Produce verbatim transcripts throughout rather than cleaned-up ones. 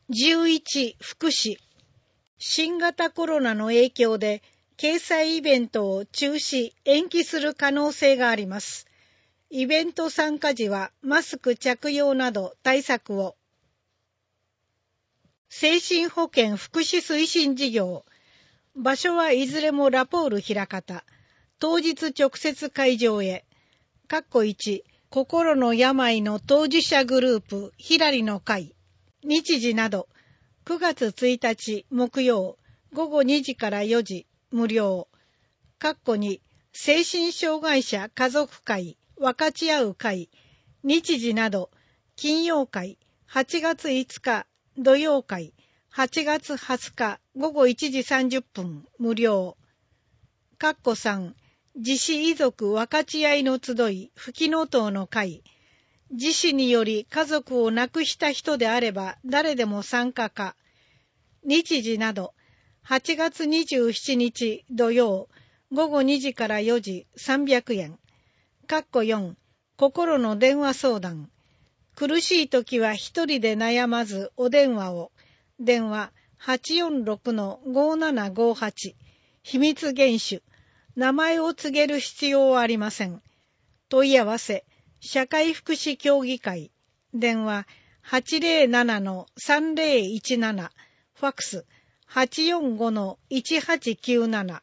じゅういち、福祉。新型コロナの影響で掲載イベントを中止・延期する可能性があります。イベント参加時はマスク着用など対策を。精神保健福祉推進事業。場所はいずれもラポール枚方。当日直接会場へ。括弧いち、心の病の当事者グループ、ひらりの会。日時など、くがつついたち木曜、ごごにじからよじ、無料。括弧に、精神障害者家族会、分かち合う会。日時など、金曜会、はちがついつか、土曜会、はちがつはつか、ごごいちじさんじゅっぷん、無料。括弧さん、自死遺族分かち合いの集い、ふきのとうの会。自死により家族を亡くした人であれば誰でも参加か。日時など、はちがつにじゅうしちにち土曜、ごごにじからよじ、さんびゃくえん。括弧よん、心の電話相談。苦しいときは一人で悩まずお電話を。電話 はちよんろくのごななごはち。秘密厳守。名前を告げる必要はありません。問い合わせ。社会福祉協議会。電話 はちぜろななのさんぜろいちなな。ファックス はちよんごのいちはちきゅうなな。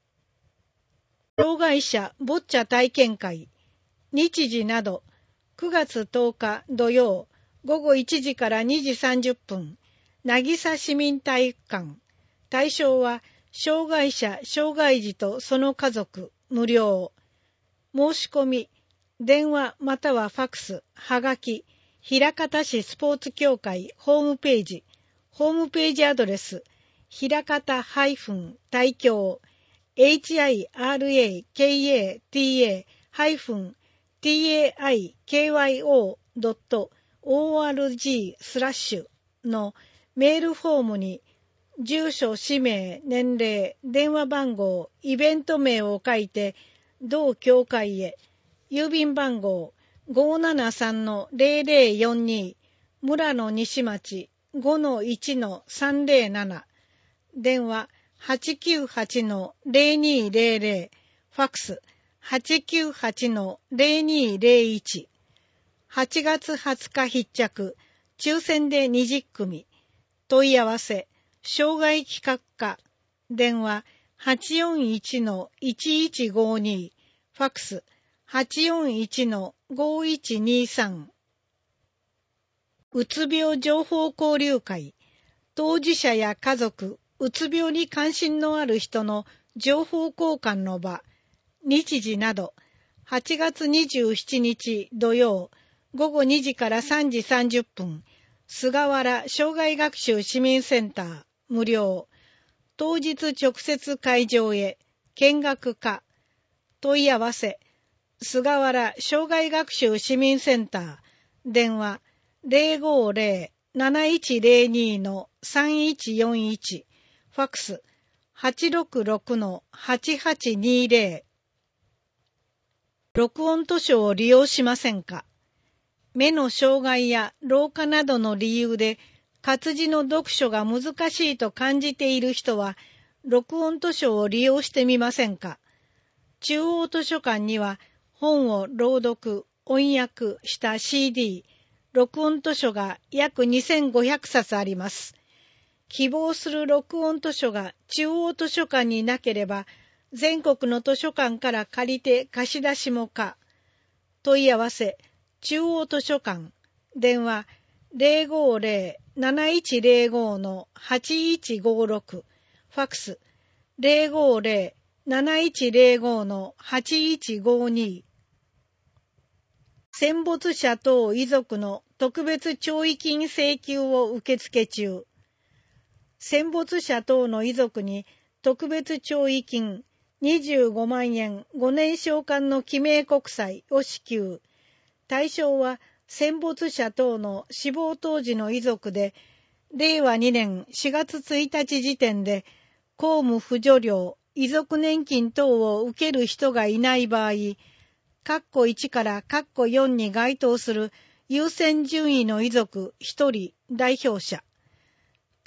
障害者ボッチャ体験会。日時など、くがつとおか土曜、ごごいちじからにじさんじゅっぷん、渚市民体育館。対象は、障害者、障害児とその家族、無料。申し込み、電話またはファックス、はがき、枚方市スポーツ協会ホームページ、ホームページアドレス、枚方体協、エイチアイアールエーケーエーティーエー ティーエーアイケーワイオー ドット オーアールジー スラッシュのメールフォームに、住所、氏名、年齢、電話番号、イベント名を書いて、同協会へ、郵便番号 ごーななさんのぜろぜろよんに、村野西町 ごのいちのさんぜろなな、電話 はちきゅうはちのぜろにぜろぜろ、ファックス はちきゅうはちのぜろにぜろいち、はちがつはつか必着、抽選でにじゅっくみ、問い合わせ、障害企画課、電話 はちよんいちのいちいちごに、ファックス はちよんいちのごいちにさん。うつ病情報交流会。当事者や家族、うつ病に関心のある人の情報交換の場。日時など、はちがつにじゅうしちにち土曜、ごごにじからさんじさんじゅっぷん、菅原障害学習市民センター、無料。当日直接会場へ、見学か。問い合わせ。菅原障害学習市民センター、電話 ぜろごぜろなないちぜろにのさんいちよんいち、ファックス はちろくろくのはちはちにぜろ。録音図書を利用しませんか？目の障害や老化などの理由で活字の読書が難しいと感じている人は、録音図書を利用してみませんか？中央図書館には本を朗読、音訳した シーディー、録音図書が約にせんごひゃくさつあります。希望する録音図書が中央図書館になければ、全国の図書館から借りて貸し出しも可。問い合わせ、中央図書館、電話 ぜろごぜろなないちぜろごのはちいちごろく、ファックス ぜろごぜろなないちぜろごのはちいちごに。戦没者等遺族の特別弔慰金請求を受付中。戦没者等の遺族に特別弔慰金にじゅうごまんえんごねん償還の記名国債を支給。対象は戦没者等の死亡当時の遺族で、れいわにねんしがつついたち時点で公務扶助料、遺族年金等を受ける人がいない場合、括弧いちから括弧よんに該当する優先順位の遺族ひとり代表者。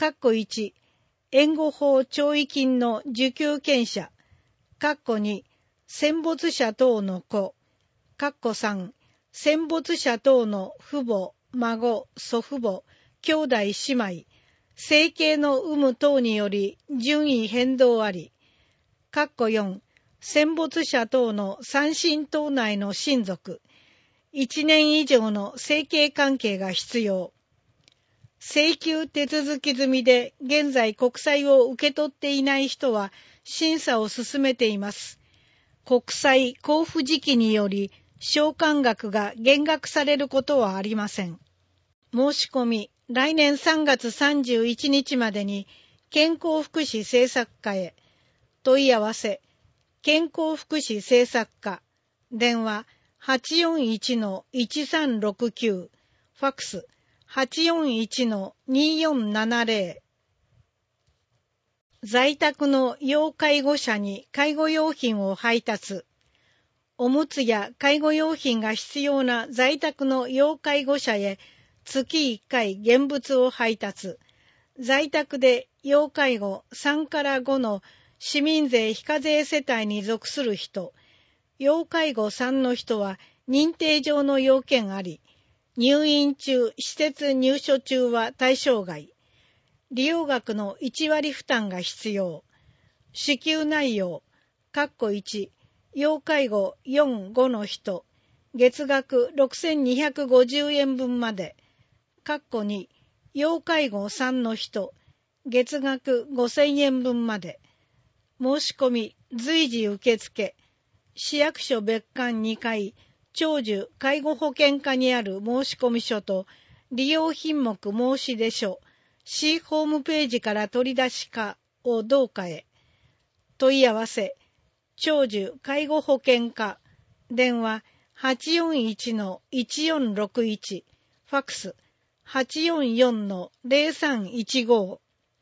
括弧いち、援護法弔慰金の受給権者、括弧に、戦没者等の子、括弧さん、戦没者等の父母、孫、祖父母、兄弟姉妹、生系の有無等により順位変動あり、括弧よん、戦没者等の三親等内の親族、いちねん以上の生系関係が必要。請求手続き済みで現在国債を受け取っていない人は審査を進めています。国債交付時期により償還額が減額されることはありません。申し込み、来年さんがつさんじゅういちにちまでに健康福祉政策課へ。問い合わせ、健康福祉政策課、電話 はちよんいちのいちさんろくきゅう、ファックス はちよんいちのによんななぜろ。在宅の要介護者に介護用品を配達。おむつや介護用品が必要な在宅の要介護者へ月いっかい現物を配達。在宅で要介護さんからごの市民税非課税世帯に属する人、要介護さんの人は認定上の要件あり、入院中、施設入所中は対象外。利用額のいちわり負担が必要。支給内容、括弧いち、要介護よん、ごの人、月額ろくせんにひゃくごじゅうえん分まで、括弧に、要介護さんの人、月額ごせんえん分まで。申し込み、随時受付。市役所別館にかい、長寿介護保険課にある申込書と、利用品目申し出書、市ホームページから取り出しかをどうかへ。問い合わせ、長寿介護保険課、電話 はちよんいちのいちよんろくいち、ファックス はちよんよんのぜろさんいちご。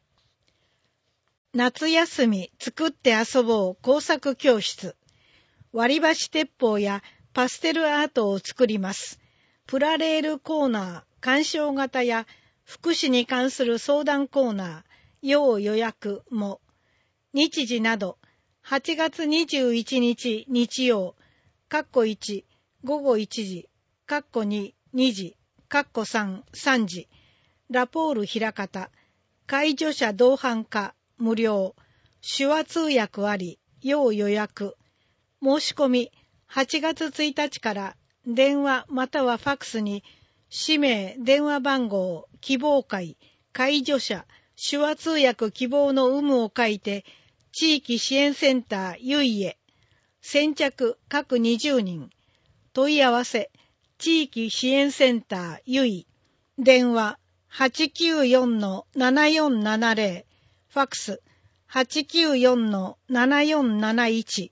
夏休み作って遊ぼう工作教室。割り箸鉄砲やパステルアートを作ります。プラレールコーナー、鑑賞型や福祉に関する相談コーナー、要予約も。日時など、はちがつにじゅういちにち日曜、括弧いち、ごごいちじ、括弧に、にじ、括弧さん、さんじ、ラポール枚方、介助者同伴化、無料、手話通訳あり、要予約。申し込み、はちがつついたちから電話またはファックスに、氏名、電話番号、希望会、介助者、手話通訳希望の有無を書いて、地域支援センターゆいへ。先着各にじゅうにん。問い合わせ、地域支援センターゆい。電話 はちきゅうよんのななよんななぜろ。ファックス はちきゅうよんのななよんなないち。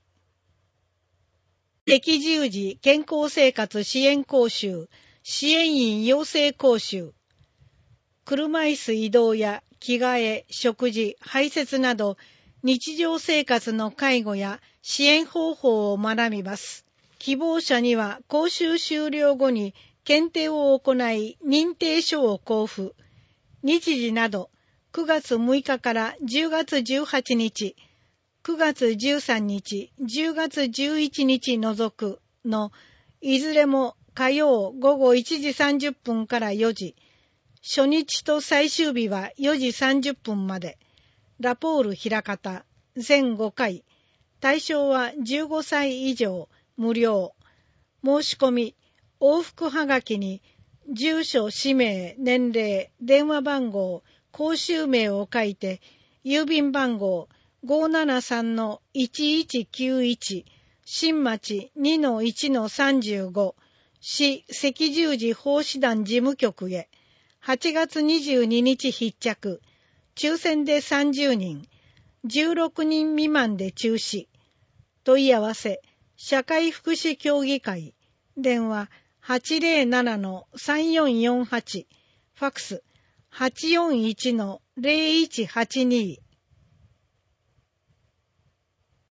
赤十字健康生活支援講習、支援員養成講習。車椅子移動や着替え、食事、排泄など、日常生活の介護や支援方法を学びます。希望者には講習終了後に検定を行い認定書を交付。日時などくがつむいかからじゅうがつじゅうはちにち、くがつじゅうさんにち、じゅうがつじゅういちにち除くのいずれも火曜ごごいちじさんじゅっぷんからよじ、初日と最終日はよじさんじゅっぷんまで。ラポール枚方、全ごかい。対象はじゅうごさい以上、無料。申し込み、往復はがきに、住所、氏名、年齢、電話番号、講習名を書いて、郵便番号 ごーななさんのいちいちきゅういち、新町 にのいちのさんじゅうご、市赤十字奉仕団事務局へ、はちがつにじゅうににち必着。抽選でさんじゅうにん、じゅうろくにん未満で中止。問い合わせ、社会福祉協議会、電話 はちぜろななのさんよんよんはち、ファックス はちよんいちのぜろいちはちに。